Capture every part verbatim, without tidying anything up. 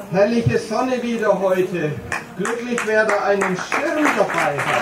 Herrliche Sonne wieder heute. Glücklich, wer da einen Schirm dabei hat.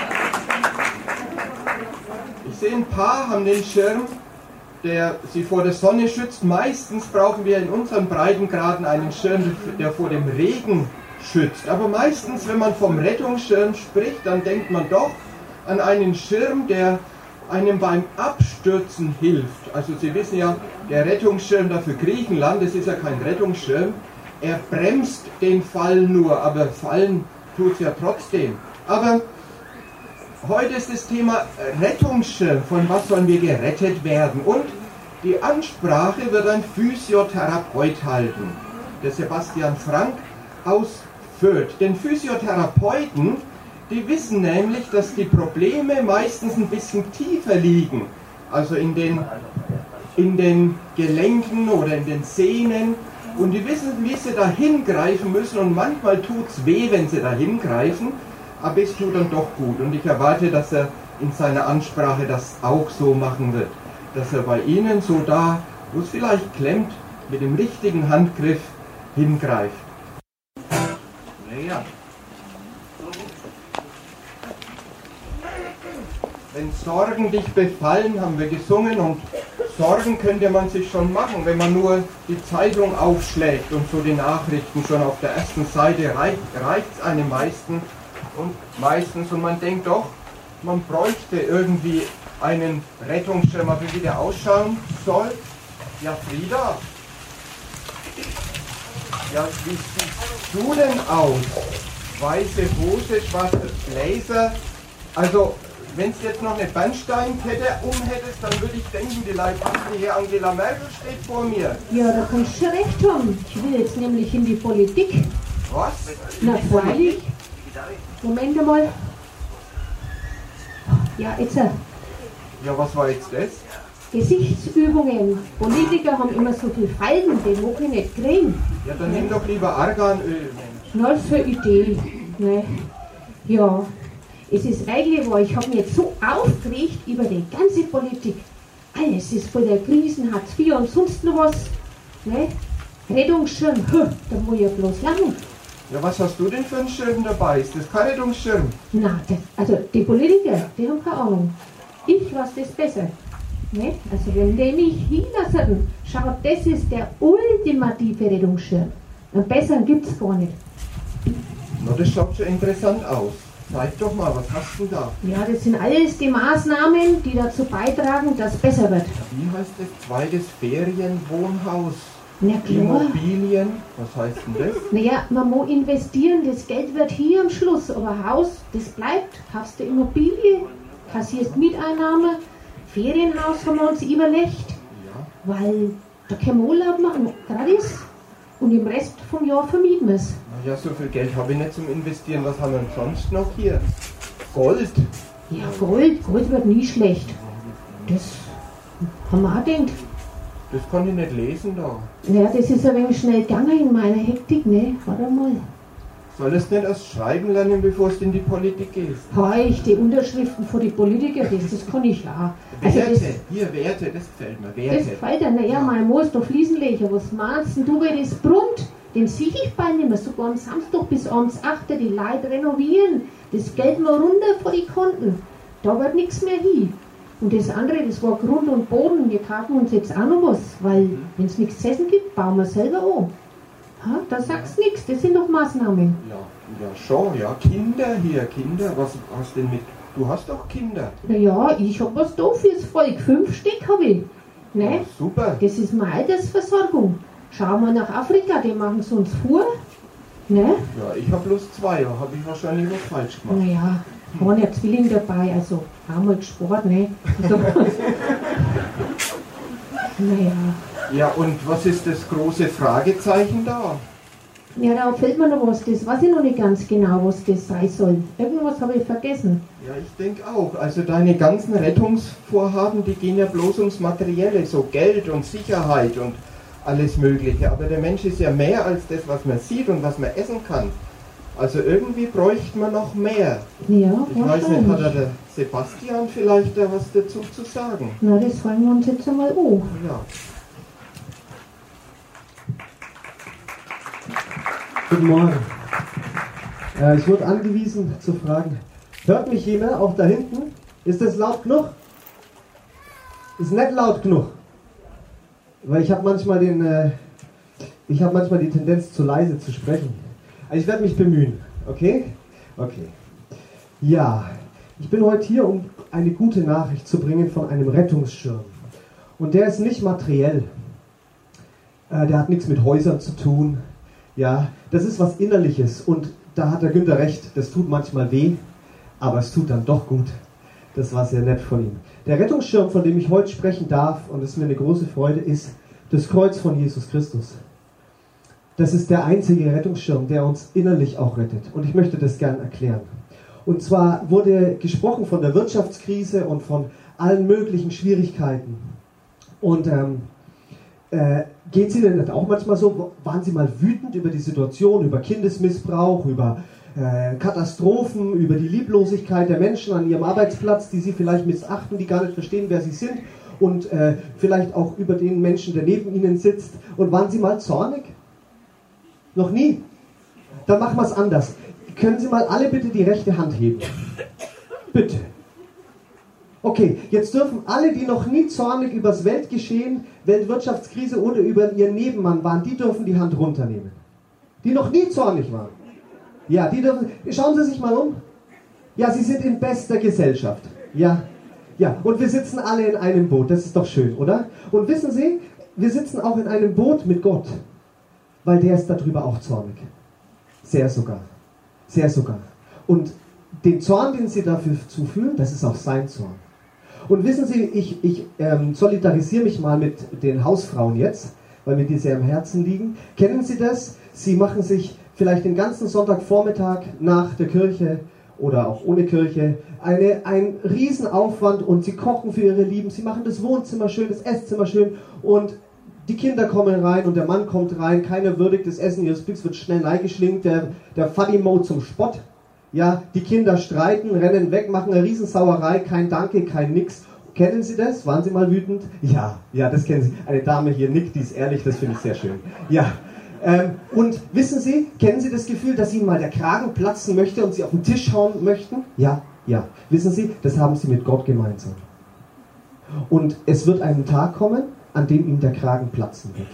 Ich sehe, ein paar haben den Schirm, der sie vor der Sonne schützt. Meistens brauchen wir in unseren Breitengraden einen Schirm, der vor dem Regen schützt. Aber meistens, wenn man vom Rettungsschirm spricht, dann denkt man doch an einen Schirm, der einem beim Abstürzen hilft. Also Sie wissen ja, der Rettungsschirm da für Griechenland, das ist ja kein Rettungsschirm, er bremst den Fall nur, aber fallen tut es ja trotzdem. Aber heute ist das Thema Rettungsschirm, von was sollen wir gerettet werden? Und die Ansprache wird ein Physiotherapeut halten, der Sebastian Frank aus Fürth. Denn Physiotherapeuten, die wissen nämlich, dass die Probleme meistens ein bisschen tiefer liegen, also in den, in den Gelenken oder in den Sehnen. Und die wissen, wie sie da hingreifen müssen, und manchmal tut es weh, wenn sie da hingreifen, aber es tut dann doch gut. Und ich erwarte, dass er in seiner Ansprache das auch so machen wird, dass er bei Ihnen so da, wo es vielleicht klemmt, mit dem richtigen Handgriff hingreift. Ja. Wenn Sorgen dich befallen, haben wir gesungen, und Sorgen könnte man sich schon machen, wenn man nur die Zeitung aufschlägt und so die Nachrichten schon auf der ersten Seite reicht es einem meisten und meistens und man denkt doch, man bräuchte irgendwie einen Rettungsschirm, aber wie der ausschauen soll. Ja, Frieda, ja, wie siehst du denn aus? Weiße Hose, schwarzer Blazer, also wenn es jetzt noch eine Bernsteinkette umhättest, dann würde ich denken, die leibhaftige Angela Merkel steht vor mir. Ja, da kannst du recht haben. Ich will jetzt nämlich in die Politik. Was? Na, freilich. Moment einmal. Ja, jetzt. Ja, was war jetzt das? Gesichtsübungen. Politiker haben immer so viel Falten, den mag ich nicht kriegen. Ja, dann nimm doch lieber Arganöl. Na, für Idee. Ne? Ja. Es ist eigentlich wahr, ich habe mich jetzt so aufgeregt über die ganze Politik. Alles ist voll der Krisen, Hartz vier und sonst noch was. Ne? Rettungsschirm, da muss ich ja bloß lachen. Ja, was hast du denn für einen Schirm dabei? Ist das kein Rettungsschirm? Na, das, also die Politiker, die haben keine Ahnung. Ich weiß das besser. Ne? Also wenn die mich hinlassen, schau, das ist der ultimative Rettungsschirm. Einen besseren gibt es gar nicht. Na, das schaut schon interessant aus. Zeig doch mal, was hast du da? Ja, das sind alles die Maßnahmen, die dazu beitragen, dass es besser wird. Wie heißt das? Zweites Ferienwohnhaus? Na klar. Immobilien? Was heißt denn das? Naja, man muss investieren, das Geld wird hier am Schluss, aber Haus, das bleibt. Kaufst du Immobilie, kassierst Mieteinnahme, Ferienhaus haben wir uns überlegt, Ja. weil da können wir Urlaub machen, gratis, und im Rest vom Jahr vermieten wir es. Ja, so viel Geld habe ich nicht zum Investieren. Was haben wir denn sonst noch hier? Gold. Ja, Gold, Gold wird nie schlecht. Das haben wir auch gedacht. Das kann ich nicht lesen da. Naja, das ist ein wenig schnell gegangen in meiner Hektik, ne? Warte mal. Solltest du nicht erst schreiben lernen, bevor du in die Politik gehst? Heu, die Unterschriften für die Politiker, das, das kann ich auch. Also Werte, das, hier Werte, das gefällt mir, das Werte. gefällt dir, naja, mein Mo ist doch Fliesenleger, was meinst denn du, wenn das brummt? Den sehe ich bald nicht mehr, sogar am Samstag bis abends acht, die Leute renovieren, das Geld mal runter vor die Konten, da wird nichts mehr hin. Und das andere, das war Grund und Boden, wir kaufen uns jetzt auch noch was, weil Mhm. wenn es nichts zu essen gibt, bauen wir selber an. Ha, da sagst du nichts, das sind doch Maßnahmen. Ja, ja schon, ja, Kinder hier, Kinder, was hast du denn mit? Du hast doch Kinder. Naja, ich hab was da fürs Volk, fünf Stück habe ich. Ne? Ja, super. Das ist meine Altersversorgung. Schauen wir nach Afrika, die machen es uns vor. Ne? Ja, ich habe bloß zwei, da habe ich wahrscheinlich was falsch gemacht. Naja, waren ja Zwillinge dabei, also einmal gespart, ne? Also, naja. Ja, und was ist das große Fragezeichen da? Ja, da fällt mir noch was, das weiß ich noch nicht ganz genau, was das sein soll. Irgendwas habe ich vergessen. Ja, ich denke auch. Also deine ganzen Rettungsvorhaben, die gehen ja bloß ums Materielle, so Geld und Sicherheit und alles Mögliche. Aber der Mensch ist ja mehr als das, was man sieht und was man essen kann. Also irgendwie bräuchte man noch mehr. Ja, Ich weiß nicht, hat da wahrscheinlich. der Sebastian vielleicht da was dazu zu sagen? Na, das fragen wir uns jetzt einmal an. Ja. Guten Morgen. Äh, ich wurde angewiesen zu fragen, hört mich jemand auch da hinten? Ist das laut genug? Ist nicht laut genug. Weil ich habe manchmal den, äh, ich habe manchmal die Tendenz, zu leise zu sprechen. Also ich werde mich bemühen, okay? Okay. Ja, ich bin heute hier, um eine gute Nachricht zu bringen von einem Rettungsschirm. Und der ist nicht materiell. Äh, der hat nichts mit Häusern zu tun. Ja, das ist was Innerliches. Und da hat der Günther recht, das tut manchmal weh, aber es tut dann doch gut. Das war sehr nett von ihm. Der Rettungsschirm, von dem ich heute sprechen darf, und es ist mir eine große Freude, ist das Kreuz von Jesus Christus. Das ist der einzige Rettungsschirm, der uns innerlich auch rettet. Und ich möchte das gern erklären. Und zwar wurde gesprochen von der Wirtschaftskrise und von allen möglichen Schwierigkeiten. Und ähm, äh, geht es Ihnen nicht auch manchmal so, waren Sie mal wütend über die Situation, über Kindesmissbrauch, über äh, Katastrophen, über die Lieblosigkeit der Menschen an ihrem Arbeitsplatz, die Sie vielleicht missachten, die gar nicht verstehen, wer Sie sind, und äh, vielleicht auch über den Menschen, der neben Ihnen sitzt. Und waren Sie mal zornig? Noch nie? Dann machen wir es anders. Können Sie mal alle bitte die rechte Hand heben? Bitte. Okay, jetzt dürfen alle, die noch nie zornig über das Weltgeschehen, Weltwirtschaftskrise oder über ihren Nebenmann waren, die dürfen die Hand runternehmen. Die noch nie zornig waren. Ja, die dürfen... Schauen Sie sich mal um. Ja, Sie sind in bester Gesellschaft. Ja, ja. Und wir sitzen alle in einem Boot. Das ist doch schön, oder? Und wissen Sie, wir sitzen auch in einem Boot mit Gott. Weil der ist darüber auch zornig. Sehr sogar. Sehr sogar. Und den Zorn, den Sie dafür zufühlen, das ist auch sein Zorn. Und wissen Sie, ich, ich ähm, solidarisiere mich mal mit den Hausfrauen jetzt, weil mir die sehr am Herzen liegen. Kennen Sie das? Sie machen sich vielleicht den ganzen Sonntagvormittag nach der Kirche oder auch ohne Kirche eine, ein Riesenaufwand und Sie kochen für Ihre Lieben. Sie machen das Wohnzimmer schön, das Esszimmer schön und die Kinder kommen rein und der Mann kommt rein. Keiner würdigt das Essen ihres Blicks, wird schnell reingeschlingt. Der, der Funny-Mode zum Spott. Ja, die Kinder streiten, rennen weg, machen eine Riesensauerei, kein Danke, kein Nix. Kennen Sie das? Waren Sie mal wütend? Ja, ja, das kennen Sie. Eine Dame hier nickt, die ist ehrlich, das finde ich sehr schön. Ja, ähm, und wissen Sie, kennen Sie das Gefühl, dass Ihnen mal der Kragen platzen möchte und Sie auf den Tisch hauen möchten? Ja, ja. Wissen Sie, das haben Sie mit Gott gemeinsam. Und es wird einen Tag kommen, an dem ihm der Kragen platzen wird.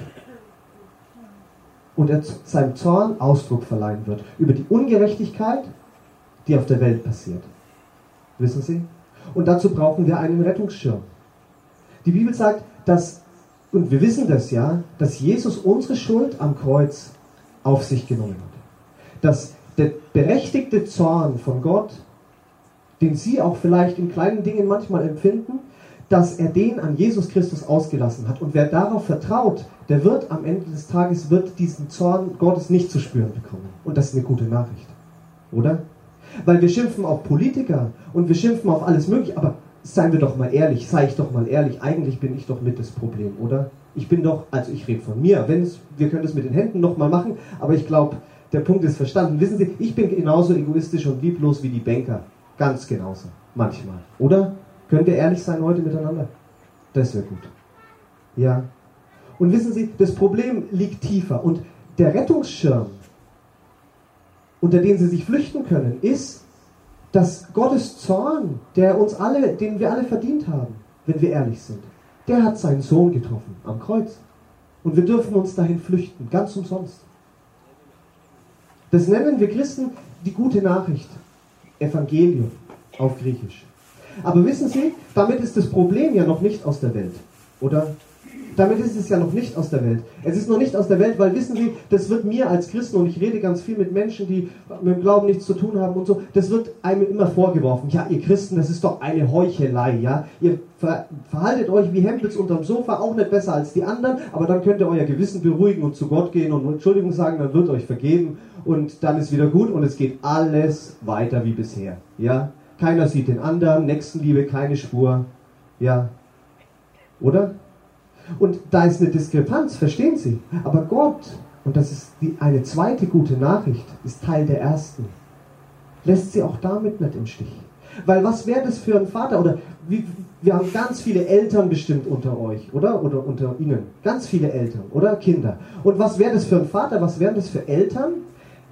Und er seinem Zorn Ausdruck verleihen wird über die Ungerechtigkeit, die auf der Welt passiert. Wissen Sie? Und dazu brauchen wir einen Rettungsschirm. Die Bibel sagt, dass, und wir wissen das ja, dass Jesus unsere Schuld am Kreuz auf sich genommen hat. Dass der berechtigte Zorn von Gott, den Sie auch vielleicht in kleinen Dingen manchmal empfinden, dass er den an Jesus Christus ausgelassen hat. Und wer darauf vertraut, der wird am Ende des Tages wird diesen Zorn Gottes nicht zu spüren bekommen. Und das ist eine gute Nachricht. Oder? Weil wir schimpfen auf Politiker und wir schimpfen auf alles Mögliche, aber seien wir doch mal ehrlich, sei ich doch mal ehrlich, eigentlich bin ich doch mit das Problem, oder? Ich bin doch, also ich rede von mir, wenn es, wir können das mit den Händen nochmal machen, aber ich glaube, der Punkt ist verstanden. Wissen Sie, ich bin genauso egoistisch und lieblos wie die Banker. Ganz genauso. Manchmal. Oder? Können wir ehrlich sein heute miteinander? Das wäre gut. Ja. Und wissen Sie, das Problem liegt tiefer. Und der Rettungsschirm, unter den Sie sich flüchten können, ist, dass Gottes Zorn, der uns alle, den wir alle verdient haben, wenn wir ehrlich sind, der hat seinen Sohn getroffen am Kreuz. Und wir dürfen uns dahin flüchten, ganz umsonst. Das nennen wir Christen die gute Nachricht. Evangelium auf Griechisch. Aber wissen Sie, damit ist das Problem ja noch nicht aus der Welt, oder? Damit ist es ja noch nicht aus der Welt. Es ist noch nicht aus der Welt, weil wissen Sie, das wird mir als Christen, und ich rede ganz viel mit Menschen, die mit dem Glauben nichts zu tun haben und so, das wird einem immer vorgeworfen. Ja, ihr Christen, das ist doch eine Heuchelei, ja? Ihr ver verhaltet euch wie Hempels unterm Sofa, auch nicht besser als die anderen, aber dann könnt ihr euer Gewissen beruhigen und zu Gott gehen und Entschuldigung sagen, dann wird euch vergeben und dann ist wieder gut und es geht alles weiter wie bisher, ja? Keiner sieht den anderen, Nächstenliebe, keine Spur. Ja. Oder? Und da ist eine Diskrepanz, verstehen Sie? Aber Gott, und das ist die, eine zweite gute Nachricht, ist Teil der ersten, lässt Sie auch damit nicht im Stich. Weil was wäre das für ein Vater? Oder wie, wir haben ganz viele Eltern bestimmt unter euch, oder? Oder unter Ihnen. Ganz viele Eltern, oder? Kinder. Und was wäre das für ein Vater? Was wären das für Eltern,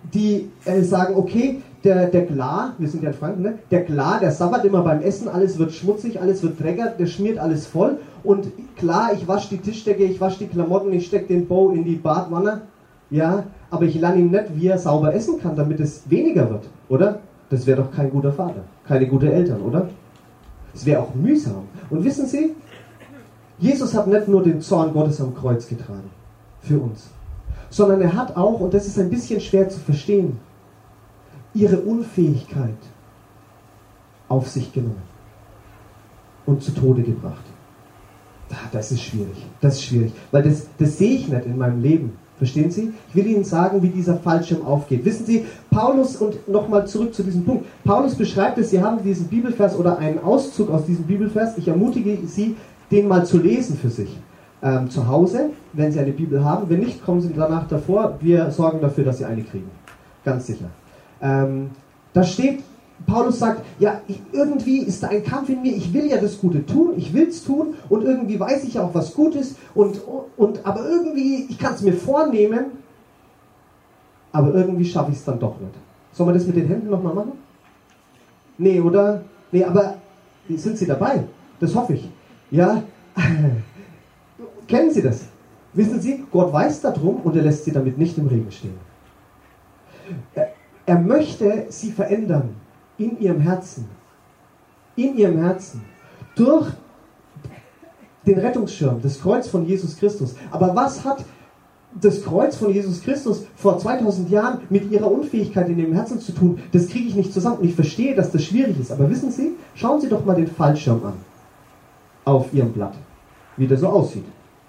die äh, sagen, okay, der, der Klar, wir sind ja in Franken, ne? Der Klar, der sabbert immer beim Essen, alles wird schmutzig, alles wird dreckig, der schmiert alles voll. Und klar, ich wasche die Tischdecke, ich wasche die Klamotten, ich stecke den Bo in die Badwanne, ja, aber ich lerne ihm nicht, wie er sauber essen kann, damit es weniger wird, oder? Das wäre doch kein guter Vater, keine gute Eltern, oder? Es wäre auch mühsam. Und wissen Sie, Jesus hat nicht nur den Zorn Gottes am Kreuz getragen, für uns, sondern er hat auch, und das ist ein bisschen schwer zu verstehen, ihre Unfähigkeit auf sich genommen und zu Tode gebracht. Das ist schwierig, das ist schwierig, weil das, das sehe ich nicht in meinem Leben. Verstehen Sie? Ich will Ihnen sagen, wie dieser Fallschirm aufgeht. Wissen Sie, Paulus, und nochmal zurück zu diesem Punkt, Paulus beschreibt es, Sie haben diesen Bibelvers oder einen Auszug aus diesem Bibelvers, ich ermutige Sie, den mal zu lesen für sich. Ähm, zu Hause, wenn Sie eine Bibel haben, wenn nicht, kommen Sie danach davor, wir sorgen dafür, dass Sie eine kriegen. Ganz sicher. Ähm, da steht, Paulus sagt, ja, ich, irgendwie ist da ein Kampf in mir, ich will ja das Gute tun, ich will es tun und irgendwie weiß ich auch, was gut ist, und, und, aber irgendwie, ich kann es mir vornehmen, aber irgendwie schaffe ich es dann doch nicht. Sollen wir das mit den Händen nochmal machen? Nee, oder? Nee, aber sind Sie dabei? Das hoffe ich. Ja? Kennen Sie das? Wissen Sie, Gott weiß darum und er lässt Sie damit nicht im Regen stehen. Er, er möchte Sie verändern. In ihrem Herzen, in ihrem Herzen, durch den Rettungsschirm, das Kreuz von Jesus Christus. Aber was hat das Kreuz von Jesus Christus vor zweitausend Jahren mit ihrer Unfähigkeit in ihrem Herzen zu tun? Das kriege ich nicht zusammen. Und ich verstehe, dass das schwierig ist. Aber wissen Sie, schauen Sie doch mal den Fallschirm an, auf Ihrem Blatt, wie der so aussieht.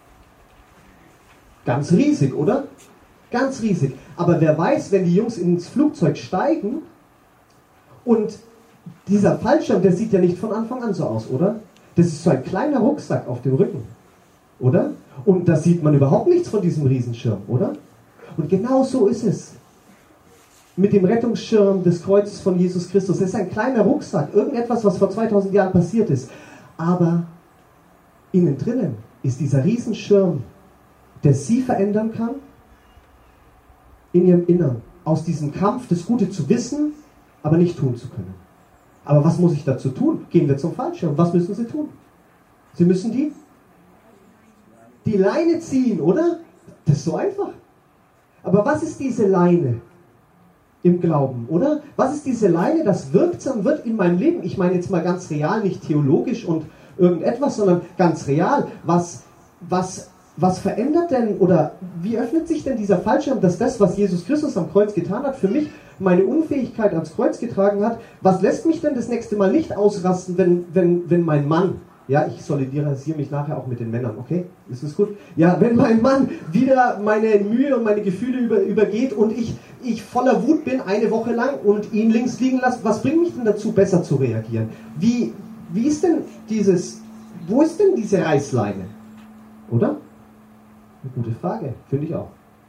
Ganz riesig, oder? Ganz riesig. Aber wer weiß, wenn die Jungs ins Flugzeug steigen, und dieser Fallschirm, der sieht ja nicht von Anfang an so aus, oder? Das ist so ein kleiner Rucksack auf dem Rücken, oder? Und da sieht man überhaupt nichts von diesem Riesenschirm, oder? Und genau so ist es mit dem Rettungsschirm des Kreuzes von Jesus Christus. Es ist ein kleiner Rucksack, irgendetwas, was vor zweitausend Jahren passiert ist. Aber innen drinnen ist dieser Riesenschirm, der Sie verändern kann, in Ihrem Innern. Aus diesem Kampf, das Gute zu wissen, aber nicht tun zu können. Aber was muss ich dazu tun? Gehen wir zum Fallschirm. Was müssen Sie tun? Sie müssen die, die Leine ziehen, oder? Das ist so einfach. Aber was ist diese Leine im Glauben, oder? Was ist diese Leine, das wirksam wird in meinem Leben? Ich meine jetzt mal ganz real, nicht theologisch und irgendetwas, sondern ganz real. Was, was, was verändert denn, oder wie öffnet sich denn dieser Fallschirm, dass das, was Jesus Christus am Kreuz getan hat, für mich meine Unfähigkeit ans Kreuz getragen hat, was lässt mich denn das nächste Mal nicht ausrasten, wenn, wenn, wenn mein Mann, ja, ich solidarisiere mich nachher auch mit den Männern, okay? Ist das gut? Ja, wenn mein Mann wieder meine Mühe und meine Gefühle über, übergeht und ich, ich voller Wut bin eine Woche lang und ihn links liegen lasse, was bringt mich denn dazu, besser zu reagieren? Wie, wie ist denn dieses, wo ist denn diese Reißleine? Oder? Eine gute Frage, finde ich auch.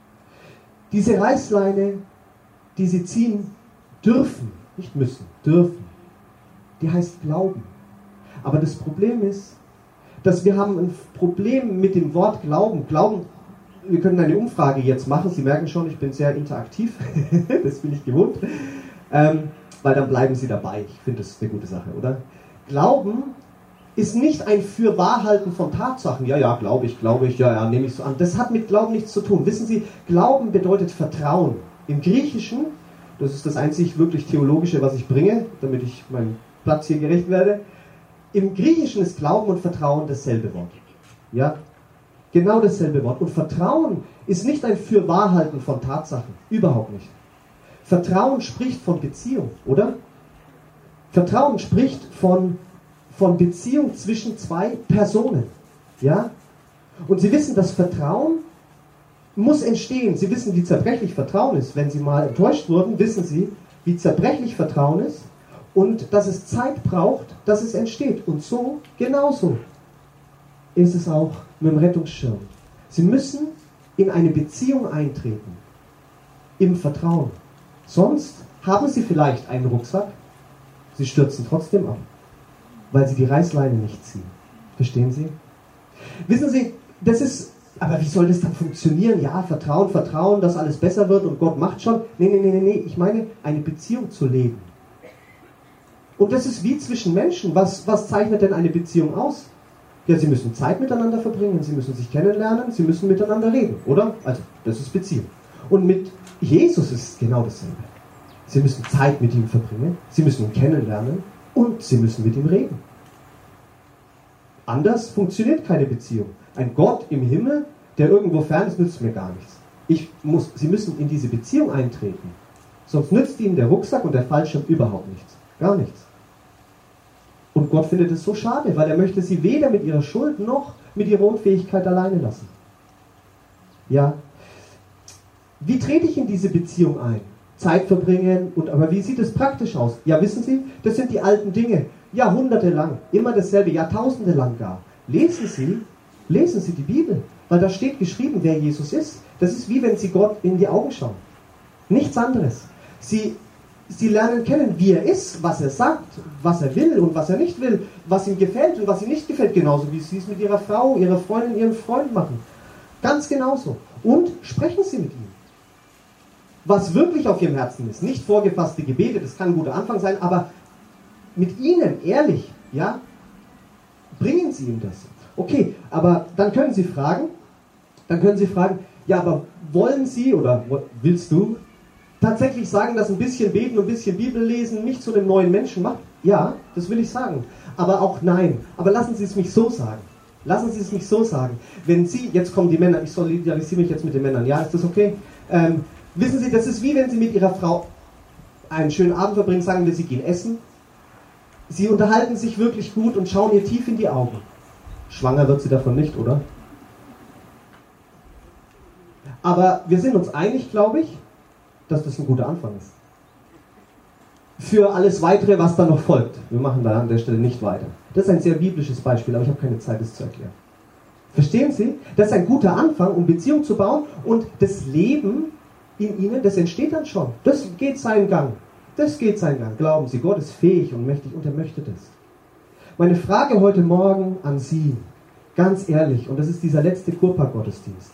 Diese Reißleine, die Sie ziehen dürfen, nicht müssen, dürfen, die heißt Glauben. Aber das Problem ist, dass wir haben ein Problem mit dem Wort Glauben. Glauben, wir können eine Umfrage jetzt machen, Sie merken schon, ich bin sehr interaktiv, das bin ich gewohnt, ähm, weil dann bleiben Sie dabei. Ich finde, das ist eine gute Sache, oder? Glauben ist nicht ein Fürwahrhalten von Tatsachen. Ja, ja, glaube ich, glaube ich, ja, ja, nehme ich so an. Das hat mit Glauben nichts zu tun. Wissen Sie, Glauben bedeutet Vertrauen. Im Griechischen, das ist das einzig wirklich Theologische, was ich bringe, damit ich meinem Platz hier gerecht werde. Im Griechischen ist Glauben und Vertrauen dasselbe Wort. Ja, genau dasselbe Wort. Und Vertrauen ist nicht ein Fürwahrhalten von Tatsachen. Überhaupt nicht. Vertrauen spricht von Beziehung, oder? Vertrauen spricht von, von Beziehung zwischen zwei Personen. Ja? Und Sie wissen, dass Vertrauen muss entstehen. Sie wissen, wie zerbrechlich Vertrauen ist. Wenn Sie mal enttäuscht wurden, wissen Sie, wie zerbrechlich Vertrauen ist und dass es Zeit braucht, dass es entsteht. Und so, genauso, ist es auch mit dem Rettungsschirm. Sie müssen in eine Beziehung eintreten, im Vertrauen. Sonst haben Sie vielleicht einen Rucksack, Sie stürzen trotzdem ab, weil Sie die Reißleine nicht ziehen. Verstehen Sie? Wissen Sie, das ist Aber wie soll das dann funktionieren? Ja, Vertrauen, Vertrauen, dass alles besser wird und Gott macht schon. Nee, nee, nee, nee, nee. Ich meine, eine Beziehung zu leben. Und das ist wie zwischen Menschen. Was, was zeichnet denn eine Beziehung aus? Ja, sie müssen Zeit miteinander verbringen, sie müssen sich kennenlernen, sie müssen miteinander reden, oder? Also, das ist Beziehung. Und mit Jesus ist es genau dasselbe. Sie müssen Zeit mit ihm verbringen, sie müssen ihn kennenlernen und sie müssen mit ihm reden. Anders funktioniert keine Beziehung. Ein Gott im Himmel, der irgendwo fern ist, nützt mir gar nichts. Ich muss, Sie müssen in diese Beziehung eintreten. Sonst nützt Ihnen der Rucksack und der Fallschirm überhaupt nichts. Gar nichts. Und Gott findet es so schade, weil er möchte Sie weder mit Ihrer Schuld noch mit Ihrer Unfähigkeit alleine lassen. Ja. Wie trete ich in diese Beziehung ein? Zeit verbringen, und aber wie sieht es praktisch aus? Ja, wissen Sie, das sind die alten Dinge. Jahrhundertelang, immer dasselbe, Jahrtausende lang gar. Lesen Sie, lesen Sie die Bibel, weil da steht geschrieben, wer Jesus ist. Das ist wie wenn Sie Gott in die Augen schauen. Nichts anderes. Sie, Sie lernen kennen, wie er ist, was er sagt, was er will und was er nicht will, was ihm gefällt und was ihm nicht gefällt, genauso wie Sie es mit Ihrer Frau, Ihrer Freundin, Ihrem Freund machen. Ganz genauso. Und sprechen Sie mit ihm. Was wirklich auf Ihrem Herzen ist, nicht vorgefasste Gebete, das kann ein guter Anfang sein, aber mit Ihnen, ehrlich, ja, bringen Sie ihm das. Okay, aber dann können Sie fragen, dann können Sie fragen, ja, aber wollen Sie oder willst du tatsächlich sagen, dass ein bisschen Beten und ein bisschen Bibel lesen mich zu einem neuen Menschen macht? Ja, das will ich sagen. Aber auch nein. Aber lassen Sie es mich so sagen. Lassen Sie es mich so sagen. Wenn Sie, jetzt kommen die Männer, ich solidarisiere mich jetzt mit den Männern, ja, ist das okay? Ähm, wissen Sie, das ist wie wenn Sie mit Ihrer Frau einen schönen Abend verbringen, sagen wir, Sie gehen essen. Sie unterhalten sich wirklich gut und schauen ihr tief in die Augen. Schwanger wird sie davon nicht, oder? Aber wir sind uns einig, glaube ich, dass das ein guter Anfang ist. Für alles Weitere, was da noch folgt. Wir machen da an der Stelle nicht weiter. Das ist ein sehr biblisches Beispiel, aber ich habe keine Zeit, das zu erklären. Verstehen Sie? Das ist ein guter Anfang, um Beziehung zu bauen, und das Leben in Ihnen, das entsteht dann schon. Das geht seinen Gang. Das geht seinen Gang. Glauben Sie, Gott ist fähig und mächtig und er möchte das. Meine Frage heute Morgen an Sie, ganz ehrlich, und das ist dieser letzte Kurpark-Gottesdienst.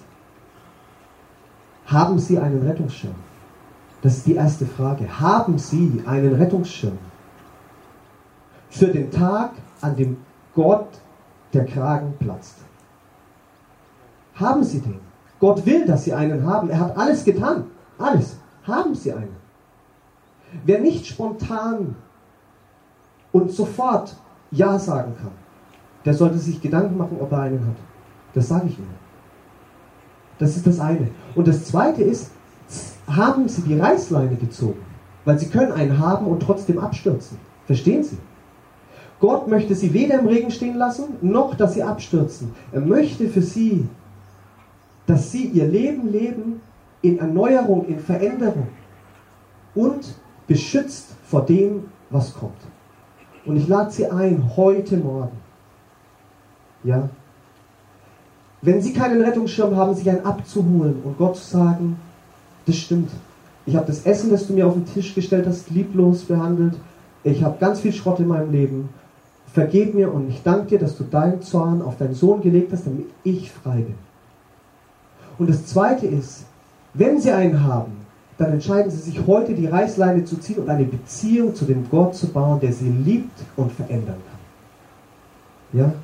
Haben Sie einen Rettungsschirm? Das ist die erste Frage. Haben Sie einen Rettungsschirm? Für den Tag, an dem Gott der Kragen platzt. Haben Sie den? Gott will, dass Sie einen haben. Er hat alles getan. Alles. Haben Sie einen? Wer nicht spontan und sofort Ja sagen kann, der sollte sich Gedanken machen, ob er einen hat. Das sage ich Ihnen. Das ist das eine. Und das zweite ist, haben Sie die Reißleine gezogen? Weil Sie können einen haben und trotzdem abstürzen. Verstehen Sie? Gott möchte Sie weder im Regen stehen lassen, noch dass Sie abstürzen. Er möchte für Sie, dass Sie Ihr Leben leben in Erneuerung, in Veränderung und beschützt vor dem, was kommt. Und ich lade Sie ein, heute Morgen, ja, wenn Sie keinen Rettungsschirm haben, sich einen abzuholen und Gott zu sagen, das stimmt. Ich habe das Essen, das du mir auf den Tisch gestellt hast, lieblos behandelt. Ich habe ganz viel Schrott in meinem Leben. Vergib mir und ich danke dir, dass du deinen Zorn auf deinen Sohn gelegt hast, damit ich frei bin. Und das Zweite ist, wenn Sie einen haben, dann entscheiden Sie sich heute, die Reißleine zu ziehen und eine Beziehung zu dem Gott zu bauen, der Sie liebt und verändern kann. Ja?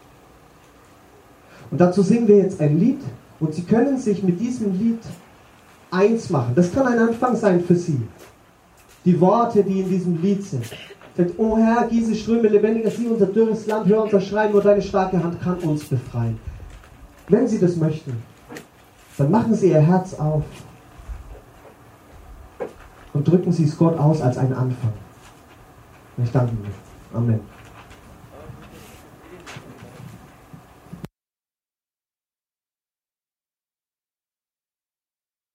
Und dazu singen wir jetzt ein Lied und Sie können sich mit diesem Lied eins machen. Das kann ein Anfang sein für Sie. Die Worte, die in diesem Lied sind. Sagt, oh Herr, gieße Ströme lebendiger, sieh unser dürres Land, hör unser Schreien, nur deine starke Hand kann uns befreien. Wenn Sie das möchten, dann machen Sie Ihr Herz auf und drücken Sie es Gott aus als einen Anfang. Und ich danke Ihnen. Amen.